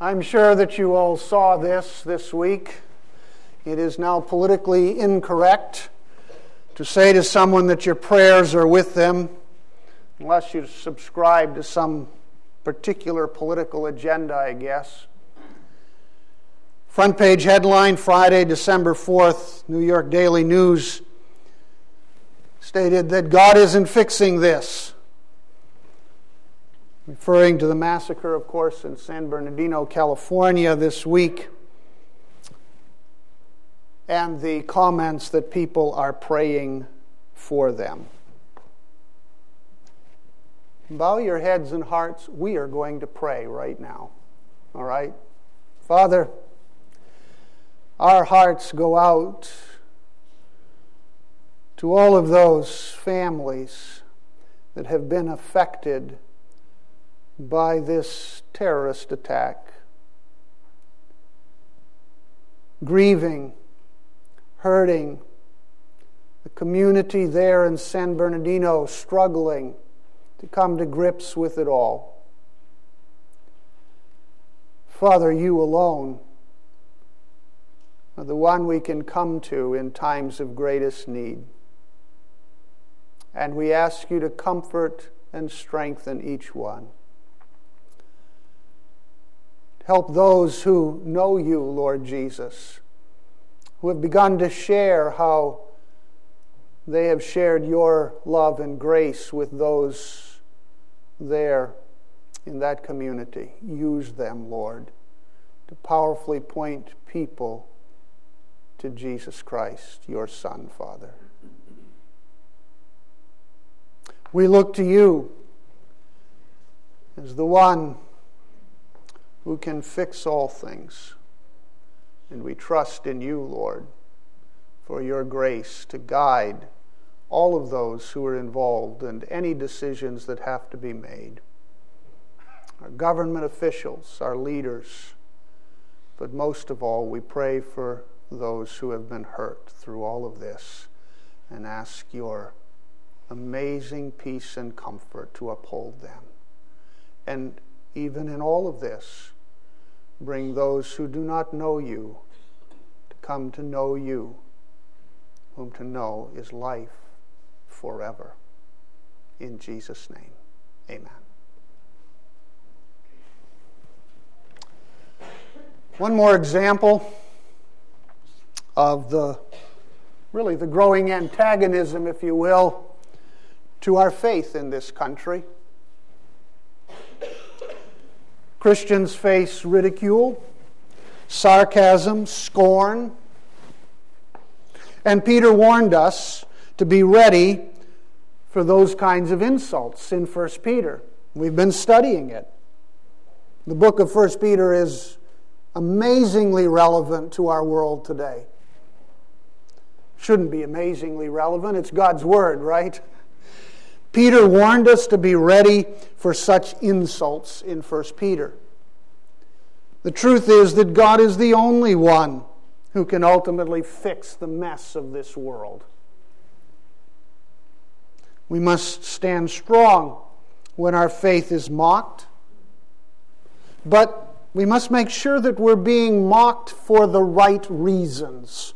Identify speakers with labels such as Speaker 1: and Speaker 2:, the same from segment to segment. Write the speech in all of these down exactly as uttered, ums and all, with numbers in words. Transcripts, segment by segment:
Speaker 1: I'm sure that you all saw this this week. It is now politically incorrect to say to someone that your prayers are with them unless you subscribe to some particular political agenda, I guess. Front page headline, Friday, December fourth, New York Daily News stated that God isn't fixing this. Referring to the massacre, of course, in San Bernardino, California this week, and the comments that people are praying for them. Bow your heads and hearts. We are going to pray right now. All right? Father, our hearts go out to all of those families that have been affected by this terrorist attack. Grieving, hurting, the community there in San Bernardino struggling to come to grips with it all. Father, you alone are the one we can come to in times of greatest need. And we ask you to comfort and strengthen each one. Help those who know you, Lord Jesus, who have begun to share how they have shared your love and grace with those there in that community. Use them, Lord, to powerfully point people to Jesus Christ, your Son, Father. We look to you as the one who can fix all things. And we trust in you, Lord, for your grace to guide all of those who are involved and any decisions that have to be made. Our government officials, our leaders, but most of all, we pray for those who have been hurt through all of this and ask your amazing peace and comfort to uphold them. And even in all of this, bring those who do not know you to come to know you, whom to know is life forever. In Jesus' name, amen. One more example of the, really the growing antagonism, if you will, to our faith in this country. Christians face ridicule, sarcasm, scorn. And Peter warned us to be ready for those kinds of insults in First Peter. We've been studying it. The book of First Peter is amazingly relevant to our world today. Shouldn't be amazingly relevant. It's God's Word, right? Peter warned us to be ready for such insults in First Peter. The truth is that God is the only one who can ultimately fix the mess of this world. We must stand strong when our faith is mocked, but we must make sure that we're being mocked for the right reasons.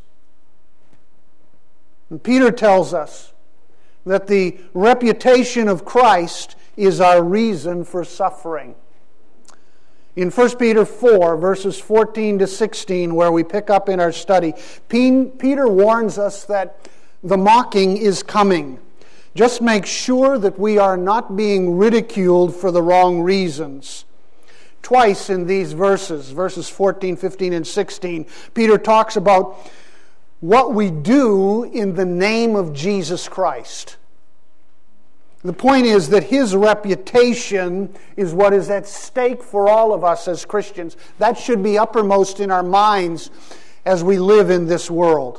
Speaker 1: And Peter tells us that the reputation of Christ is our reason for suffering. In First Peter four, verses fourteen to sixteen, where we pick up in our study, Peter warns us that the mocking is coming. Just make sure that we are not being ridiculed for the wrong reasons. Twice in these verses, verses fourteen, fifteen, and sixteen, Peter talks about what we do in the name of Jesus Christ. The point is that his reputation is what is at stake for all of us as Christians. That should be uppermost in our minds as we live in this world.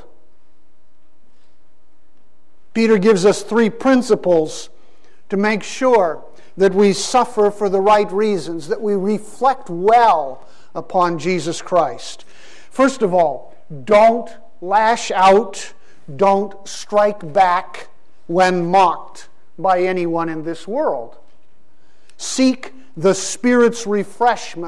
Speaker 1: Peter gives us three principles to make sure that we suffer for the right reasons, that we reflect well upon Jesus Christ. First of all, don't lash out, don't strike back when mocked by anyone in this world. Seek the Spirit's refreshment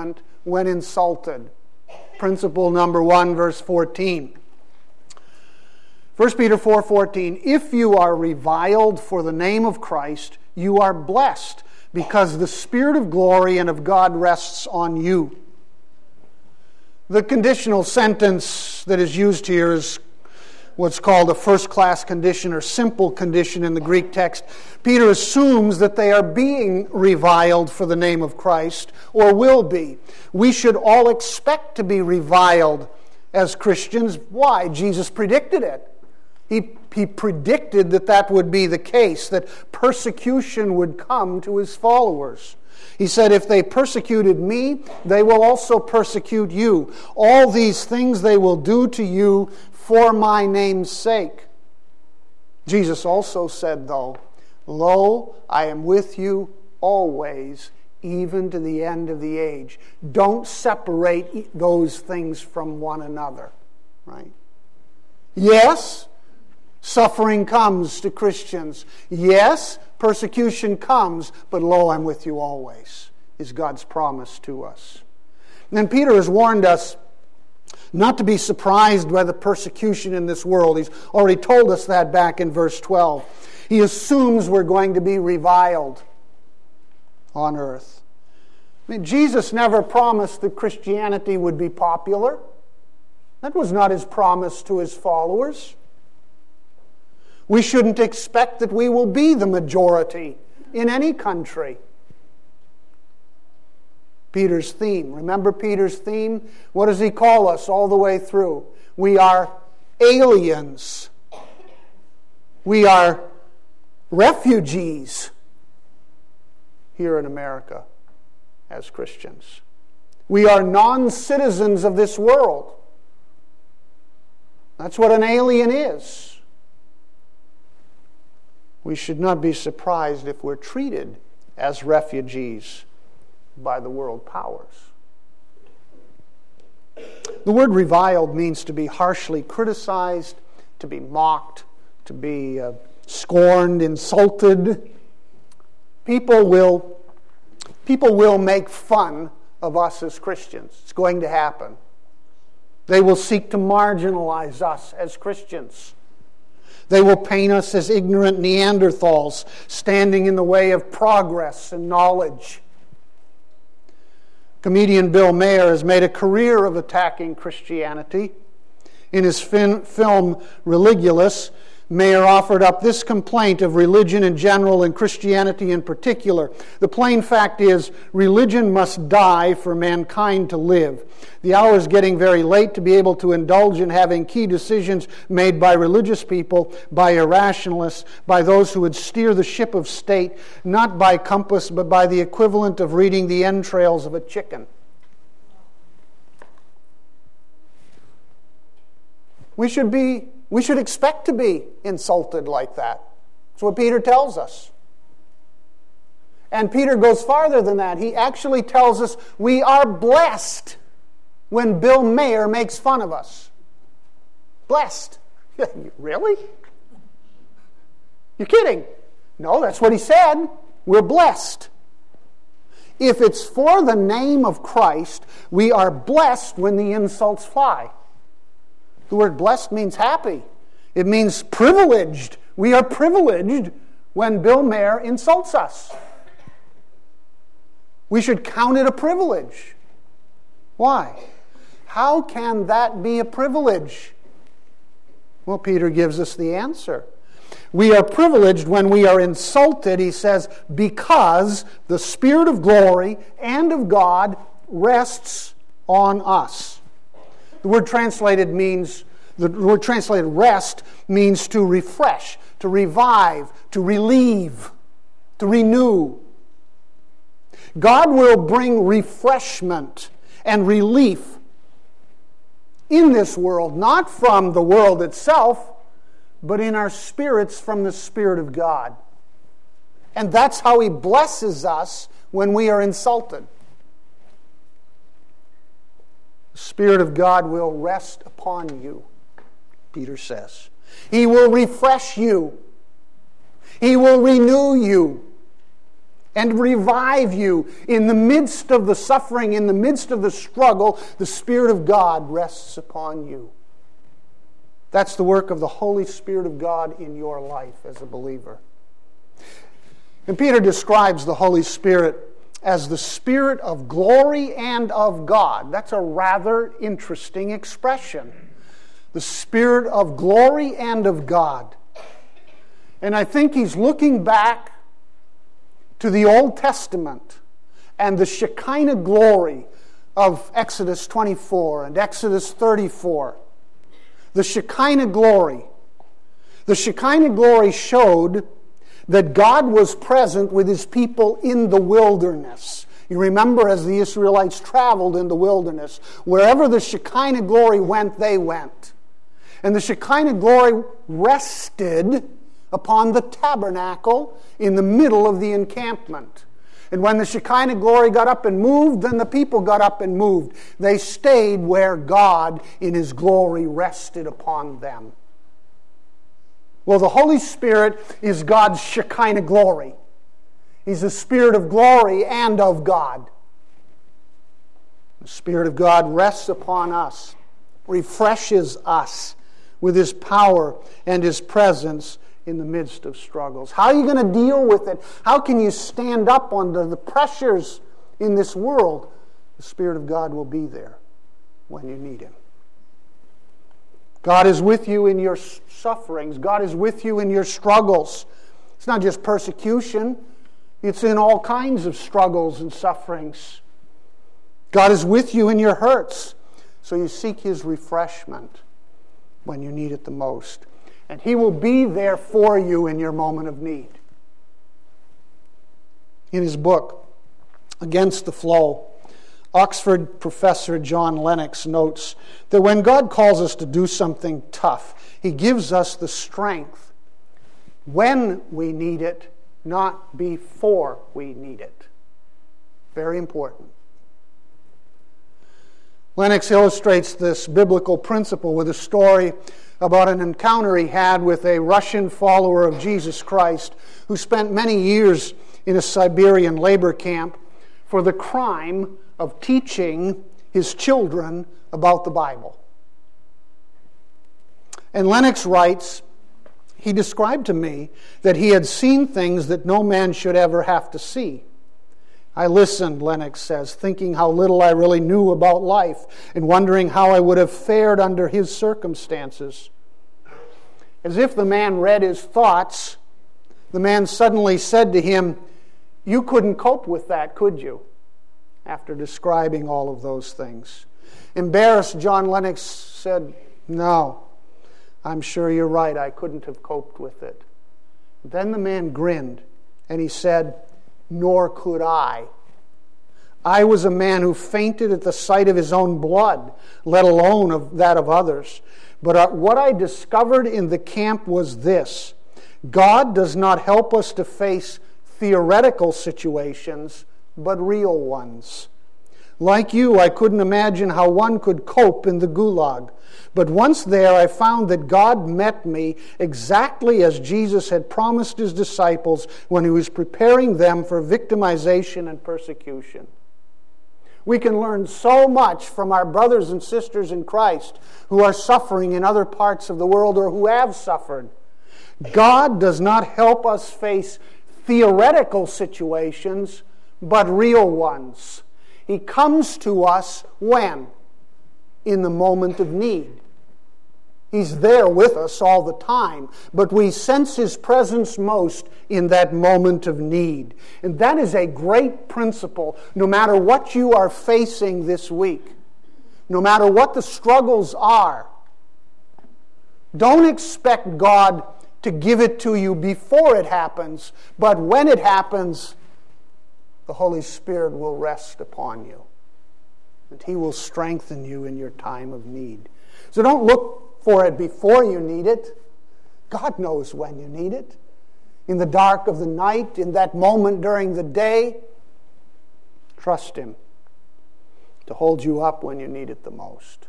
Speaker 1: when insulted. Principle number one, verse fourteen. First Peter four fourteen, if you are reviled for the name of Christ, you are blessed, because the Spirit of glory and of God rests on you. The conditional sentence that is used here is what's called a first-class condition or simple condition in the Greek text. Peter assumes that they are being reviled for the name of Christ, or will be. We should all expect to be reviled as Christians. Why? Jesus predicted it. He, he predicted that that would be the case, that persecution would come to his followers. He said, if they persecuted me, they will also persecute you. All these things they will do to you for my name's sake. Jesus also said, though, lo, I am with you always, even to the end of the age. Don't separate those things from one another, right? Yes, suffering comes to Christians. Yes, persecution comes, but lo, I'm with you always, is God's promise to us. And then Peter has warned us not to be surprised by the persecution in this world. He's already told us that back in verse twelve. He assumes we're going to be reviled on earth. I mean, Jesus never promised that Christianity would be popular. That was not his promise to his followers. We shouldn't expect that we will be the majority in any country. Peter's theme. Remember Peter's theme? What does he call us all the way through? We are aliens. We are refugees here in America as Christians. We are non-citizens of this world. That's what an alien is. We should not be surprised if we're treated as refugees by the world powers. The word reviled means to be harshly criticized, to be mocked, to be uh, scorned, insulted. People will, people will make fun of us as Christians. It's going to happen. They will seek to marginalize us as Christians. They will paint us as ignorant Neanderthals, standing in the way of progress and knowledge. Comedian Bill Maher has made a career of attacking Christianity. In his fin- film Religulous, Maher offered up this complaint of religion in general and Christianity in particular. The plain fact is, religion must die for mankind to live. The hour is getting very late to be able to indulge in having key decisions made by religious people, by irrationalists, by those who would steer the ship of state, not by compass, but by the equivalent of reading the entrails of a chicken. We should be We should expect to be insulted like that. That's what Peter tells us. And Peter goes farther than that. He actually tells us we are blessed when Bill Maher makes fun of us. Blessed. Really? You're kidding. No, that's what he said. We're blessed. If it's for the name of Christ, we are blessed when the insults fly. The word blessed means happy. It means privileged. We are privileged when Bill Maher insults us. We should count it a privilege. Why? How can that be a privilege? Well, Peter gives us the answer. We are privileged when we are insulted, he says, because the Spirit of glory and of God rests on us. The word translated means, the word translated rest means to refresh, to revive, to relieve, to renew. God will bring refreshment and relief in this world, not from the world itself, but in our spirits from the Spirit of God. And that's how he blesses us when we are insulted. The Spirit of God will rest upon you, Peter says. He will refresh you. He will renew you. and revive you. In the midst of the suffering, in the midst of the struggle, the Spirit of God rests upon you. That's the work of the Holy Spirit of God in your life as a believer. And Peter describes the Holy Spirit as the Spirit of glory and of God. That's a rather interesting expression. The Spirit of glory and of God. And I think he's looking back to the Old Testament and the Shekinah glory of Exodus twenty-four and Exodus thirty-four. The Shekinah glory. The Shekinah glory showed that God was present with His people in the wilderness. You remember as the Israelites traveled in the wilderness, wherever the Shekinah glory went, they went. And the Shekinah glory rested upon the tabernacle in the middle of the encampment. And when the Shekinah glory got up and moved, then the people got up and moved. They stayed where God in His glory rested upon them. Well, the Holy Spirit is God's Shekinah glory. He's the Spirit of glory and of God. The Spirit of God rests upon us, refreshes us with His power and His presence in the midst of struggles. How are you going to deal with it? How can you stand up under the pressures in this world? The Spirit of God will be there when you need Him. God is with you in your sufferings. God is with you in your struggles. It's not just persecution. It's in all kinds of struggles and sufferings. God is with you in your hurts. So you seek His refreshment when you need it the most. And He will be there for you in your moment of need. In his book, Against the Flow, Oxford professor John Lennox notes that when God calls us to do something tough, He gives us the strength when we need it, not before we need it. Very important. Lennox illustrates this biblical principle with a story about an encounter he had with a Russian follower of Jesus Christ who spent many years in a Siberian labor camp for the crime of teaching his children about the Bible. And Lennox writes, he described to me that he had seen things that no man should ever have to see. I listened, Lennox says, thinking how little I really knew about life and wondering how I would have fared under his circumstances. As if the man read his thoughts, the man suddenly said to him, "You couldn't cope with that, could you?" After describing all of those things. Embarrassed, John Lennox said, "No, I'm sure you're right. I couldn't have coped with it." Then the man grinned and he said, "Nor could I. I was a man who fainted at the sight of his own blood, let alone of that of others. But what I discovered in the camp was this: God does not help us to face theoretical situations, but real ones. Like you, I couldn't imagine how one could cope in the gulag. But once there, I found that God met me exactly as Jesus had promised His disciples when He was preparing them for victimization and persecution." We can learn so much from our brothers and sisters in Christ who are suffering in other parts of the world or who have suffered. God does not help us face theoretical situations, but real ones. He comes to us when? In the moment of need. He's there with us all the time, but we sense His presence most in that moment of need. And that is a great principle, no matter what you are facing this week, no matter what the struggles are. Don't expect God to give it to you before it happens, but when it happens, the Holy Spirit will rest upon you, and He will strengthen you in your time of need. So don't look for it before you need it. God knows when you need it. In the dark of the night, in that moment during the day, trust Him to hold you up when you need it the most.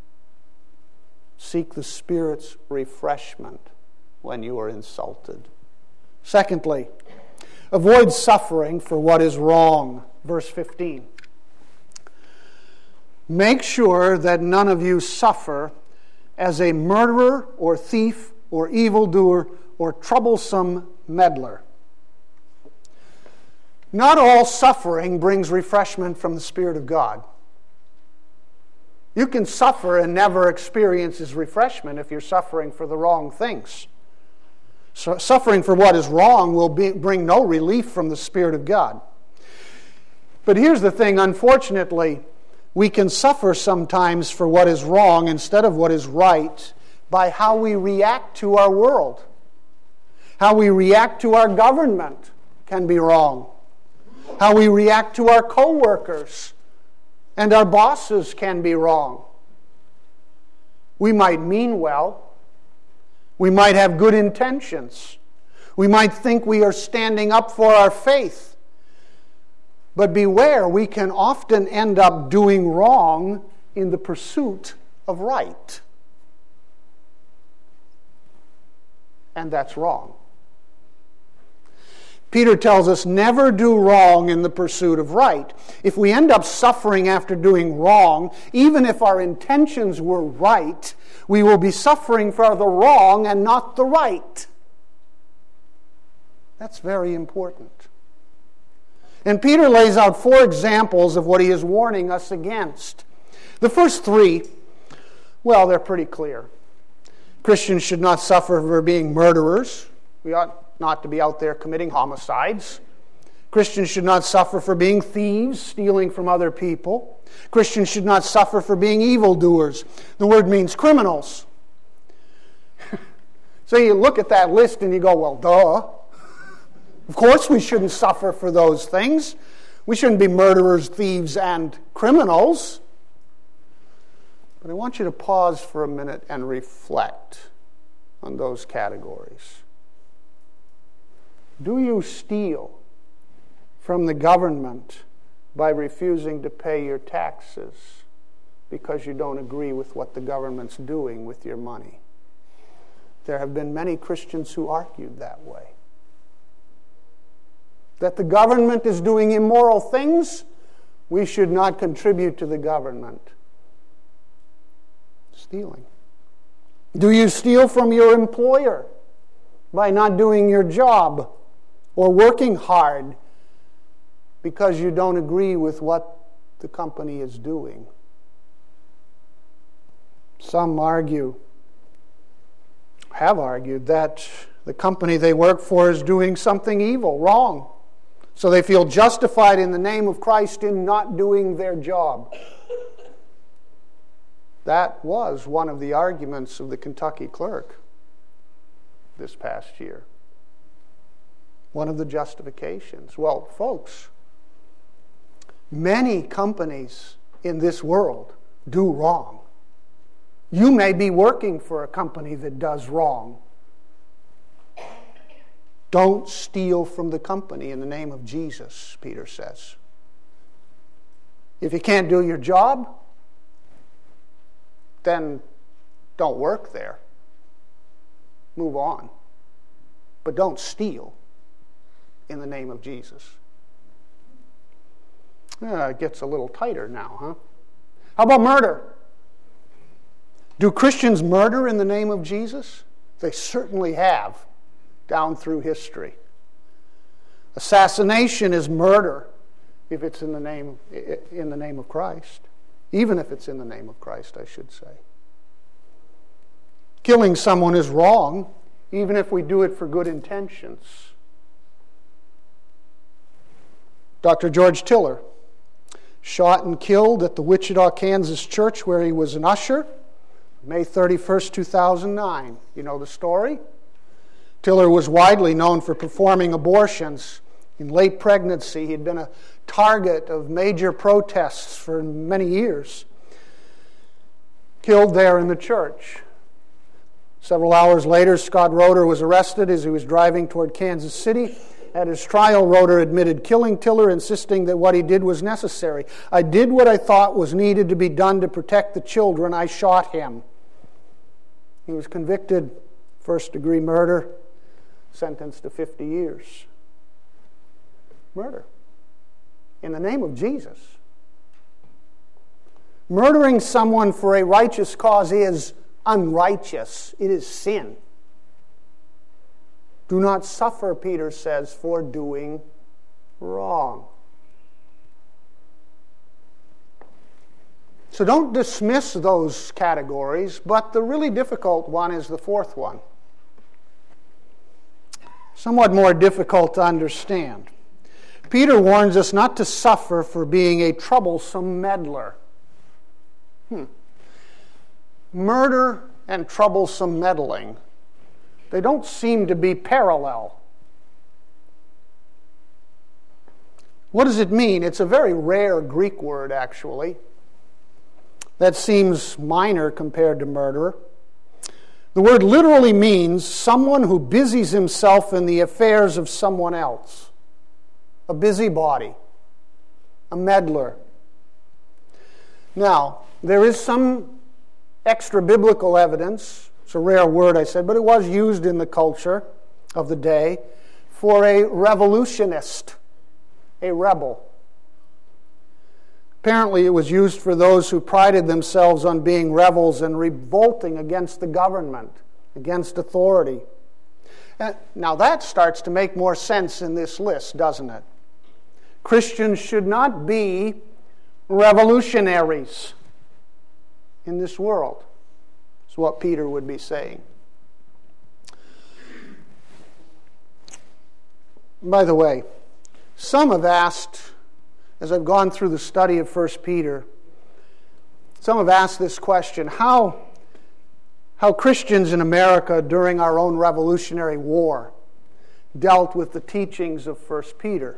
Speaker 1: Seek the Spirit's refreshment when you are insulted. Secondly, Avoid suffering for what is wrong. Verse fifteen. Make sure that none of you suffer as a murderer or thief or evildoer or troublesome meddler. Not all suffering brings refreshment from the Spirit of God. You can suffer and never experience His refreshment if you're suffering for the wrong things. So suffering for what is wrong will be, bring no relief from the Spirit of God. But here's the thing, unfortunately, we can suffer sometimes for what is wrong instead of what is right by how we react to our world. How we react to our government can be wrong. How we react to our co-workers and our bosses can be wrong. We might mean well. We might have good intentions. We might think we are standing up for our faith. But beware, we can often end up doing wrong in the pursuit of right. And that's wrong. Peter tells us never do wrong in the pursuit of right. If we end up suffering after doing wrong, even if our intentions were right, we will be suffering for the wrong and not the right. That's very important. And Peter lays out four examples of what he is warning us against. The first three, well, they're pretty clear. Christians should not suffer for being murderers. We ought not to be out there committing homicides. Christians should not suffer for being thieves, stealing from other people. Christians should not suffer for being evildoers. The word means criminals. So you look at that list and you go, well, duh. Of course we shouldn't suffer for those things. We shouldn't be murderers, thieves, and criminals. But I want you to pause for a minute and reflect on those categories. Do you steal from the government by refusing to pay your taxes because you don't agree with what the government's doing with your money? There have been many Christians who argued that way. That the government is doing immoral things, we should not contribute to the government. Stealing. Do you steal from your employer by not doing your job or working hard because you don't agree with what the company is doing? Some argue, have argued, that the company they work for is doing something evil, wrong. So they feel justified in the name of Christ in not doing their job. That was one of the arguments of the Kentucky clerk this past year. One of the justifications. Well, folks, many companies in this world do wrong. You may be working for a company that does wrong. Don't steal from the company in the name of Jesus, Peter says. If you can't do your job, then don't work there. Move on. But don't steal in the name of Jesus. Uh, it gets a little tighter now, huh? How about murder? Do Christians murder in the name of Jesus? They certainly have, down through history. Assassination is murder if it's in the name in the name of Christ. Even if it's in the name of Christ, I should say. Killing someone is wrong, even if we do it for good intentions. Doctor George Tiller, shot and killed at the Wichita, Kansas church where he was an usher, May thirty-first, two thousand nine. You know the story? Tiller was widely known for performing abortions in late pregnancy. He had been a target of major protests for many years. Killed there in the church. Several hours later, Scott Roeder was arrested as he was driving toward Kansas City. At his trial, Roeder admitted killing Tiller, insisting that what he did was necessary. I did what I thought was needed to be done to protect the children. I shot him. He was convicted, first-degree murder, sentenced to fifty years. Murder. In the name of Jesus. Murdering someone for a righteous cause is unrighteous. It is sin. Do not suffer, Peter says, for doing wrong. So don't dismiss those categories, but the really difficult one is the fourth one. Somewhat more difficult to understand. Peter warns us not to suffer for being a troublesome meddler. Hmm. Murder and troublesome meddling, they don't seem to be parallel. What does it mean? It's a very rare Greek word, actually. That seems minor compared to murder. The word literally means someone who busies himself in the affairs of someone else. A busybody. A meddler. Now, there is some extra biblical evidence. It's a rare word, I said, but it was used in the culture of the day for a revolutionist, a rebel. Apparently, it was used for those who prided themselves on being rebels and revolting against the government, against authority. Now, that starts to make more sense in this list, doesn't it? Christians should not be revolutionaries in this world, is what Peter would be saying. By the way, some have asked, as I've gone through the study of First Peter, some have asked this question, how, how Christians in America during our own Revolutionary War dealt with the teachings of First Peter.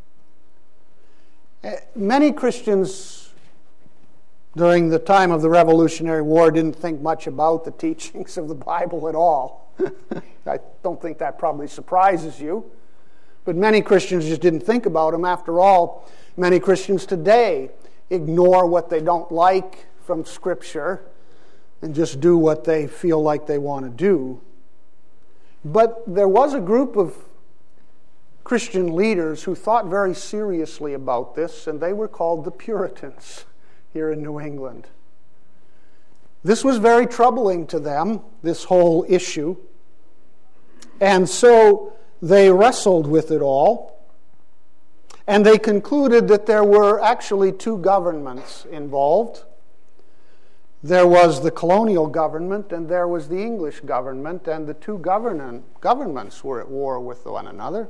Speaker 1: Many Christians during the time of the Revolutionary War didn't think much about the teachings of the Bible at all. I don't think that probably surprises you. But many Christians just didn't think about them. After all, many Christians today ignore what they don't like from Scripture and just do what they feel like they want to do. But there was a group of Christian leaders who thought very seriously about this, and they were called the Puritans here in New England. This was very troubling to them, this whole issue. And so they wrestled with it all, and they concluded that there were actually two governments involved. There was the colonial government and there was the English government, and the two govern- governments were at war with one another.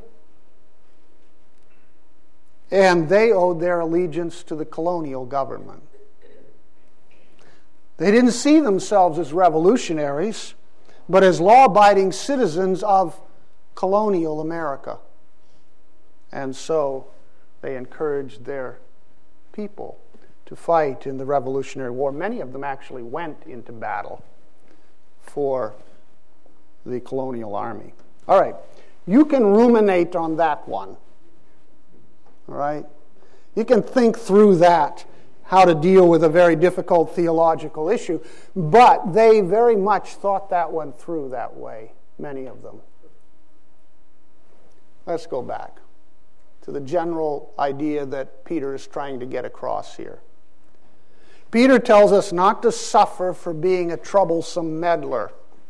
Speaker 1: And they owed their allegiance to the colonial government. They didn't see themselves as revolutionaries, but as law-abiding citizens of colonial America. And so they encouraged their people to fight in the Revolutionary War. Many of them actually went into battle for the colonial army. All right, you can ruminate on that one. All right? You can think through that, how to deal with a very difficult theological issue. But they very much thought that one through that way, many of them. Let's go back to the general idea that Peter is trying to get across here. Peter tells us not to suffer for being a troublesome meddler.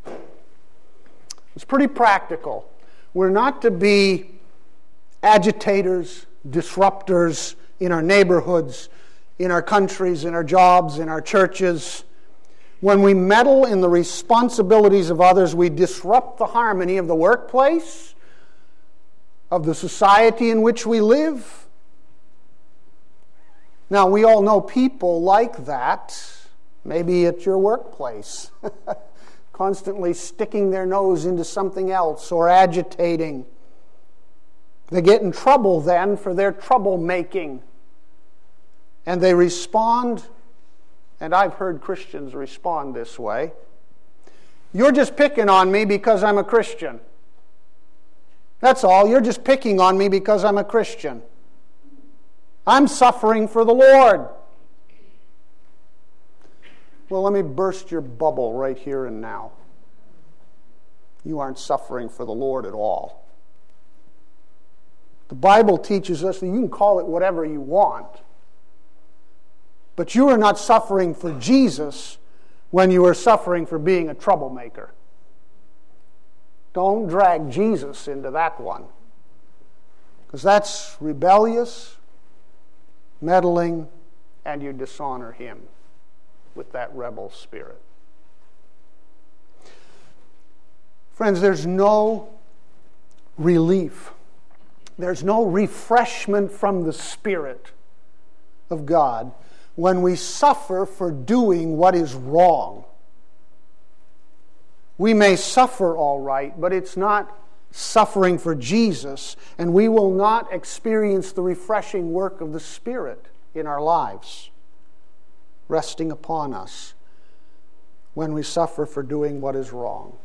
Speaker 1: It's pretty practical. We're not to be agitators, disruptors in our neighborhoods, in our countries, in our jobs, in our churches. When we meddle in the responsibilities of others, we disrupt the harmony of the workplace, of the society in which we live. Now, we all know people like that, maybe at your workplace, constantly sticking their nose into something else or agitating. They get in trouble then for their troublemaking. And they respond, and I've heard Christians respond this way. You're just picking on me because I'm a Christian. That's all. You're just picking on me because I'm a Christian. I'm suffering for the Lord. Well, let me burst your bubble right here and now. You aren't suffering for the Lord at all. The Bible teaches us that you can call it whatever you want, but you are not suffering for Jesus when you are suffering for being a troublemaker. Don't drag Jesus into that one, because that's rebellious, meddling, and you dishonor Him with that rebel spirit. Friends, there's no relief. There's no refreshment from the Spirit of God when we suffer for doing what is wrong. We may suffer all right, but it's not suffering for Jesus, and we will not experience the refreshing work of the Spirit in our lives, resting upon us when we suffer for doing what is wrong.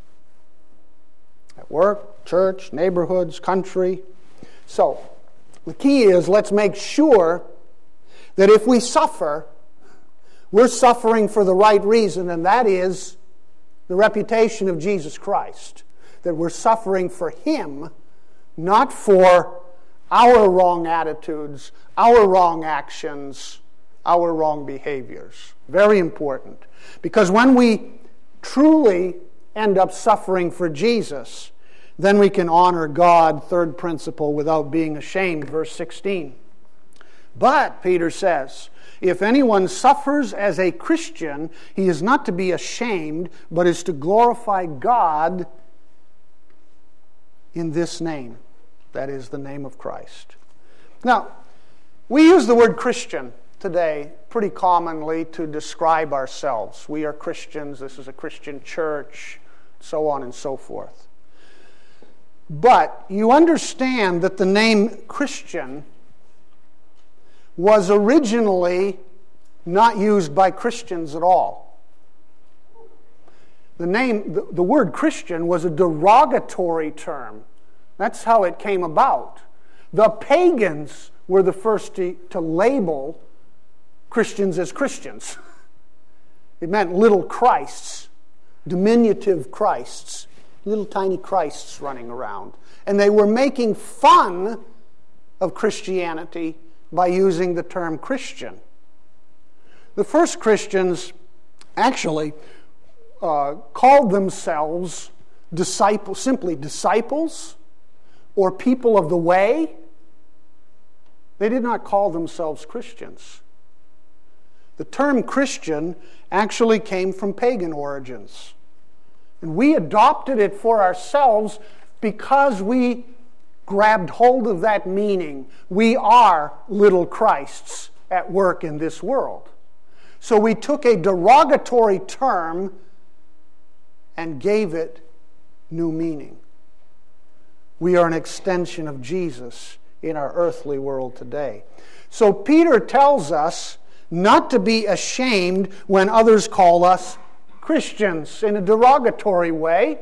Speaker 1: At work, church, neighborhoods, country. So, the key is, let's make sure that if we suffer, we're suffering for the right reason, and that is the reputation of Jesus Christ. That we're suffering for Him, not for our wrong attitudes, our wrong actions, our wrong behaviors. Very important. Because when we truly end up suffering for Jesus, then we can honor God, third principle, without being ashamed. Verse sixteen. But, Peter says, if anyone suffers as a Christian, he is not to be ashamed, but is to glorify God in this name. That is the name of Christ. Now, we use the word Christian today pretty commonly to describe ourselves. We are Christians, this is a Christian church, so on and so forth. But you understand that the name Christian was originally not used by Christians at all. The name, the, the word Christian was a derogatory term. That's how it came about. The pagans were the first to, to label Christians as Christians. It meant little Christs, diminutive Christs, little tiny Christs running around. And they were making fun of Christianity by using the term Christian. The first Christians actually uh, called themselves disciples, simply disciples or people of the way. They did not call themselves Christians. The term Christian actually came from pagan origins. And we adopted it for ourselves because we grabbed hold of that meaning. We are little Christs at work in this world. So we took a derogatory term and gave it new meaning. We are an extension of Jesus in our earthly world today. So Peter tells us not to be ashamed when others call us Christians in a derogatory way.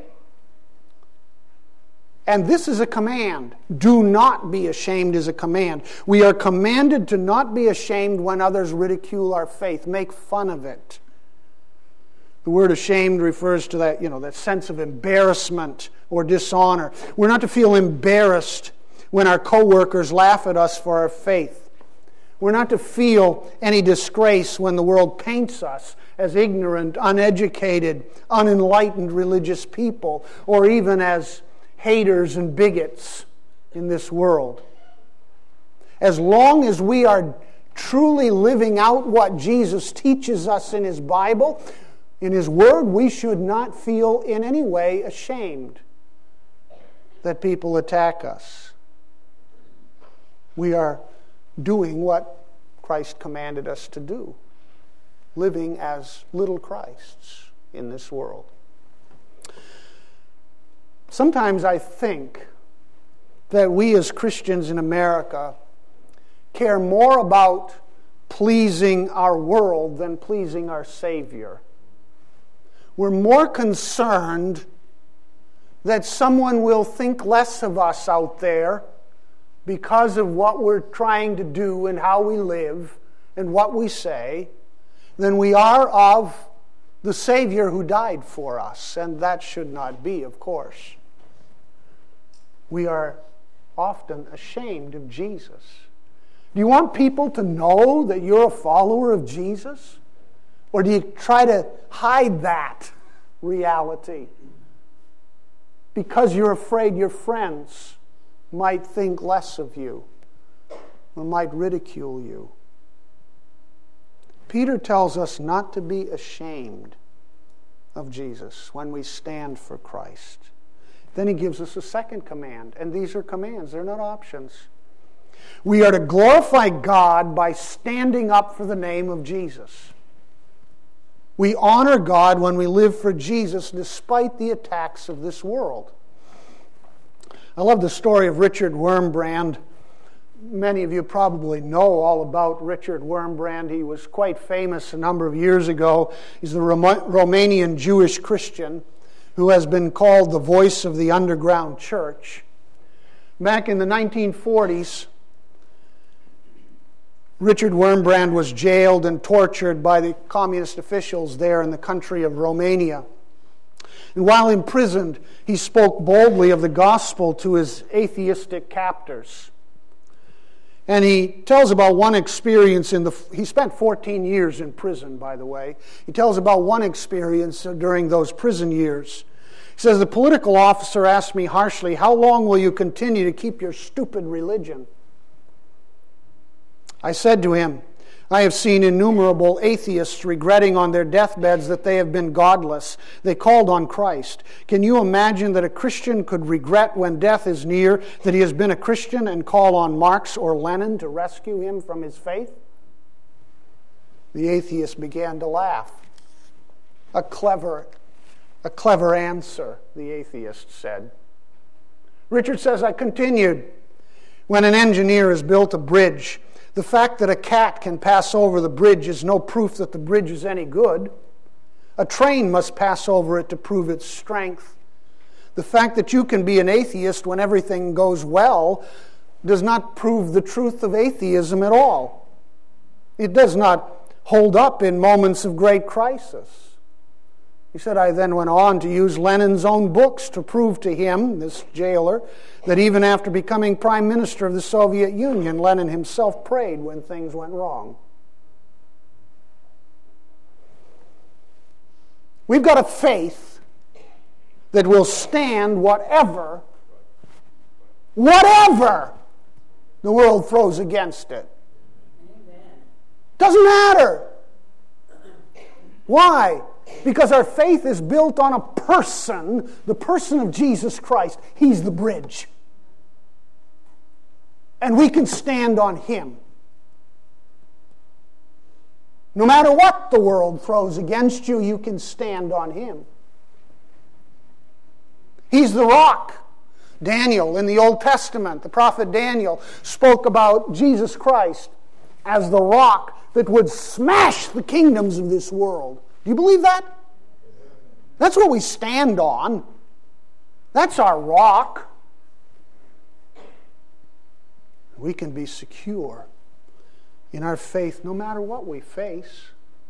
Speaker 1: And this is a command. Do not be ashamed is a command. We are commanded to not be ashamed when others ridicule our faith, make fun of it. The word ashamed refers to that, you know, that sense of embarrassment or dishonor. We're not to feel embarrassed when our coworkers laugh at us for our faith. We're not to feel any disgrace when the world paints us as ignorant, uneducated, unenlightened religious people, or even as haters and bigots in this world. As long as we are truly living out what Jesus teaches us in His Bible, in His Word, we should not feel in any way ashamed that people attack us. We are doing what Christ commanded us to do, living as little Christs in this world. Sometimes I think that we as Christians in America care more about pleasing our world than pleasing our Savior. We're more concerned that someone will think less of us out there because of what we're trying to do and how we live and what we say than we are of the Savior who died for us. And that should not be, of course. We are often ashamed of Jesus? Do you want people to know that you're a follower of Jesus? Or do you try to hide that reality because you're afraid your friends might think less of you or might ridicule you? Peter tells us not to be ashamed of Jesus when we stand for Christ. Then he gives us a second command, and these are commands, they're not options. We are to glorify God by standing up for the name of Jesus. We honor God when we live for Jesus despite the attacks of this world. I love the story of Richard Wurmbrand. Many of you probably know all about Richard Wurmbrand. He was quite famous a number of years ago. He's the Romanian Jewish Christian who has been called the voice of the underground church. Back in the nineteen forties, Richard Wurmbrand was jailed and tortured by the communist officials there in the country of Romania. And while imprisoned, he spoke boldly of the gospel to his atheistic captors. And he tells about one experience in the... He spent fourteen years in prison, by the way. He tells about one experience during those prison years. He says, the political officer asked me harshly, how long will you continue to keep your stupid religion? I said to him, I have seen innumerable atheists regretting on their deathbeds that they have been godless. They called on Christ. Can you imagine that a Christian could regret when death is near that he has been a Christian and call on Marx or Lenin to rescue him from his faith? The atheist began to laugh. A clever, a clever answer, the atheist said. Richard says, I continued, when an engineer has built a bridge, the fact that a cat can pass over the bridge is no proof that the bridge is any good. A train must pass over it to prove its strength. The fact that you can be an atheist when everything goes well does not prove the truth of atheism at all. It does not hold up in moments of great crisis. He said, I then went on to use Lenin's own books to prove to him, this jailer, that even after becoming prime minister of the Soviet Union, Lenin himself prayed when things went wrong. We've got a faith that will stand whatever, whatever the world throws against it. Doesn't matter. Why? Because our faith is built on a person, the person of Jesus Christ. He's the bridge. And we can stand on Him. No matter what the world throws against you, you can stand on Him. He's the rock. Daniel, in the Old Testament, the prophet Daniel, spoke about Jesus Christ as the rock that would smash the kingdoms of this world. Do you believe that? That's what we stand on. That's our rock. We can be secure in our faith no matter what we face.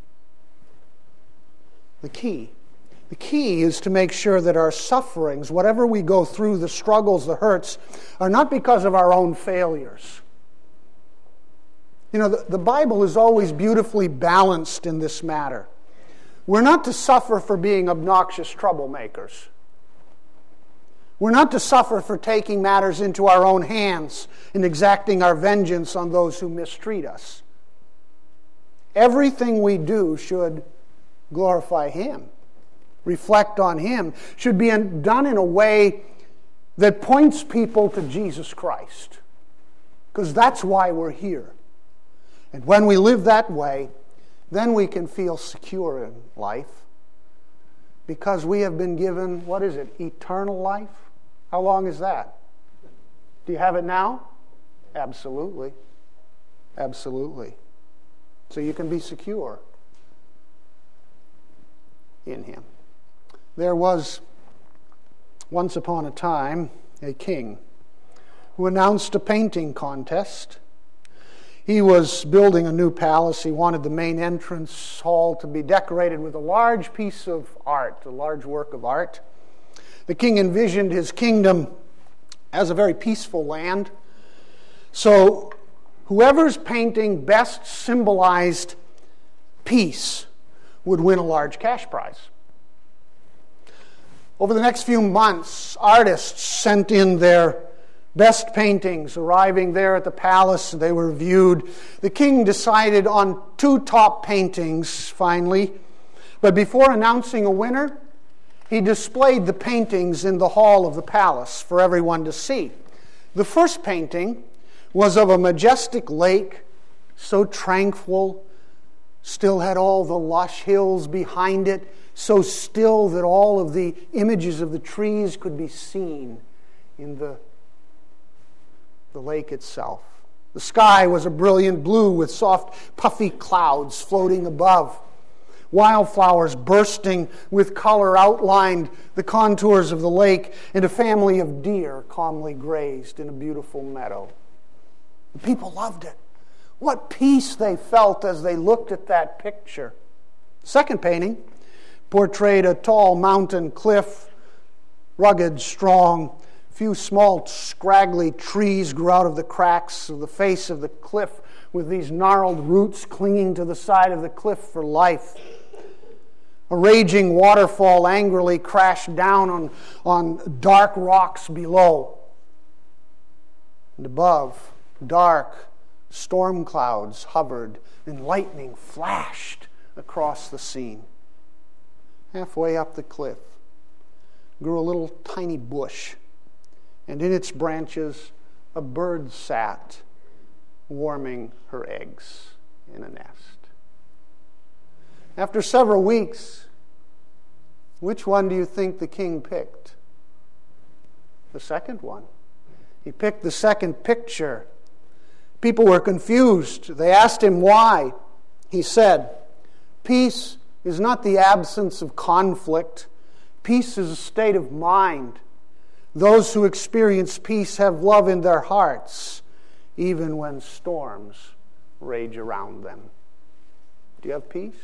Speaker 1: The key. The key is to make sure that our sufferings, whatever we go through, the struggles, the hurts, are not because of our own failures. You know, the, the Bible is always beautifully balanced in this matter. We're not to suffer for being obnoxious troublemakers. We're not to suffer for taking matters into our own hands and exacting our vengeance on those who mistreat us. Everything we do should glorify Him, reflect on Him, should be done in a way that points people to Jesus Christ. Because that's why we're here. And when we live that way, then we can feel secure in life because we have been given, what is it, eternal life? How long is that? Do you have it now? Absolutely. Absolutely. So you can be secure in Him. There was, once upon a time, a king who announced a painting contest. He was building a new palace. He wanted the main entrance hall to be decorated with a large piece of art, a large work of art. The king envisioned his kingdom as a very peaceful land. So whoever's painting best symbolized peace would win a large cash prize. Over the next few months, artists sent in their best paintings. Arriving there at the palace, they were viewed. The king decided on two top paintings, finally. But before announcing a winner, he displayed the paintings in the hall of the palace for everyone to see. The first painting was of a majestic lake, so tranquil, still had all the lush hills behind it, so still that all of the images of the trees could be seen in the, the lake itself. The sky was a brilliant blue with soft, puffy clouds floating above. Wildflowers bursting with color outlined the contours of the lake, and a family of deer calmly grazed in a beautiful meadow. The people loved it. What peace they felt as they looked at that picture. The second painting portrayed a tall mountain cliff, rugged, strong. A few small, scraggly trees grew out of the cracks of the face of the cliff with these gnarled roots clinging to the side of the cliff for life. A raging waterfall angrily crashed down on, on dark rocks below. And above, dark storm clouds hovered and lightning flashed across the scene. Halfway up the cliff grew a little tiny bush, and in its branches a bird sat, warming her eggs in a nest. After several weeks, which one do you think the king picked? The second one. He picked the second picture. People were confused. They asked him why. He said, "Peace is not the absence of conflict. Peace is a state of mind. Those who experience peace have love in their hearts, even when storms rage around them." Do you have peace?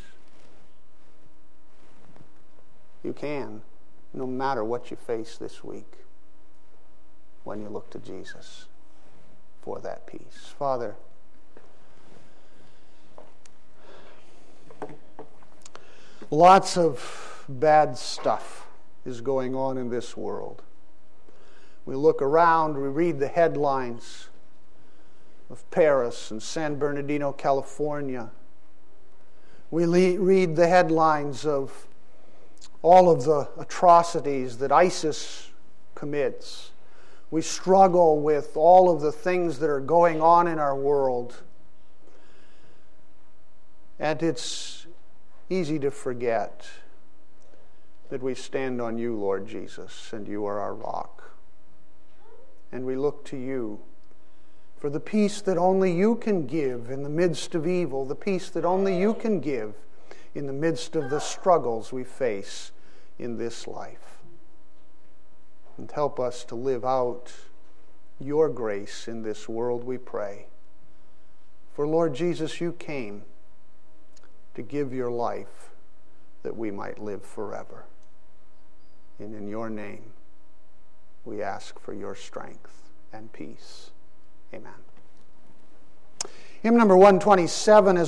Speaker 1: You can, no matter what you face this week, when you look to Jesus for that peace. Father, lots of bad stuff is going on in this world. We look around, we read the headlines of Paris and San Bernardino, California. We le- read the headlines of all of the atrocities that ISIS commits. We struggle with all of the things that are going on in our world. And it's easy to forget that we stand on you, Lord Jesus, and you are our rock. And we look to you for the peace that only you can give in the midst of evil, the peace that only you can give in the midst of the struggles we face in this life. And help us to live out your grace in this world, we pray. For Lord Jesus, you came to give your life that we might live forever. And in your name, we ask for your strength and peace. Amen. Hymn number one twenty-seven is